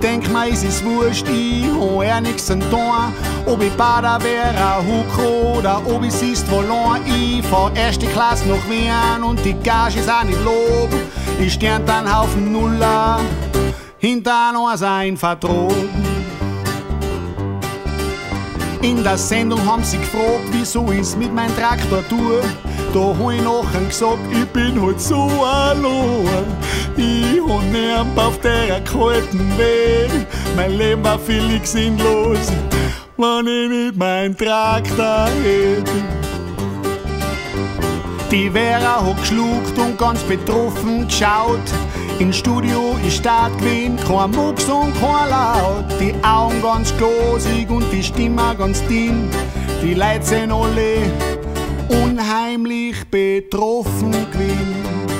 denk mir, es ist wurscht, ich hab ja nix an tun. Ob ich Bader wäre, Huckro oder ob ich siehst verloren. Ich fahr erste Klasse nach Wien und die Gage ist auch nicht lob. Ich sternt einen Haufen Nuller, hinter noch sein Vertrag. In der Sendung haben sie gefragt, wieso ich's mit meinem Traktor tue. Da hab ich nachher gesagt, ich bin halt so allein. Ich hab niemand auf der kalten Welt. Mein Leben war völlig sinnlos, wenn ich nicht meinen Traktor hätte. Die Vera hat geschluckt und ganz betroffen geschaut. Im Studio ist Start gewesen, kein Mucks und kein Laut. Die Augen ganz glasig und die Stimme ganz dünn. Die Leute sind alle unheimlich betroffen gewesen.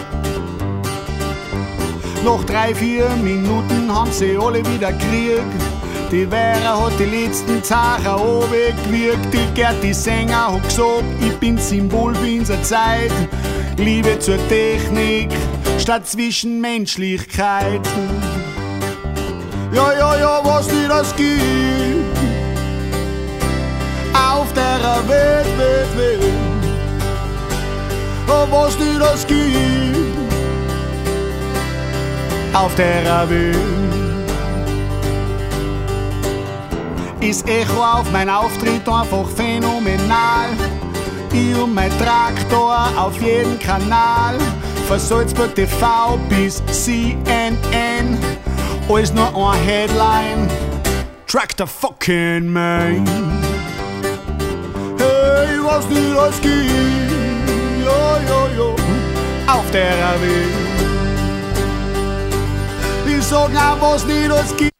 Nach 3-4 Minuten haben sie alle wieder gekriegt. Die Vera hat die letzten Zeichen runtergewirkt. Die Gerti Sänger hat gesagt, ich bin Symbol für unsere Zeit. Liebe zur Technik statt Zwischenmenschlichkeit. Ja, ja, ja, was die das gibt auf der Welt, Welt, Welt. Oh, was die das gibt auf der Welt. Ist Echo auf mein Auftritt einfach phänomenal. Ich und mein Traktor auf jeden Kanal. Von Salzburg TV bis CNN. Alles nur ein Headline. Tractor fucking man. Hey, was die das gibt. Ja, ja, ja. Auf der Welt. Ich sag auch, was die das gibt.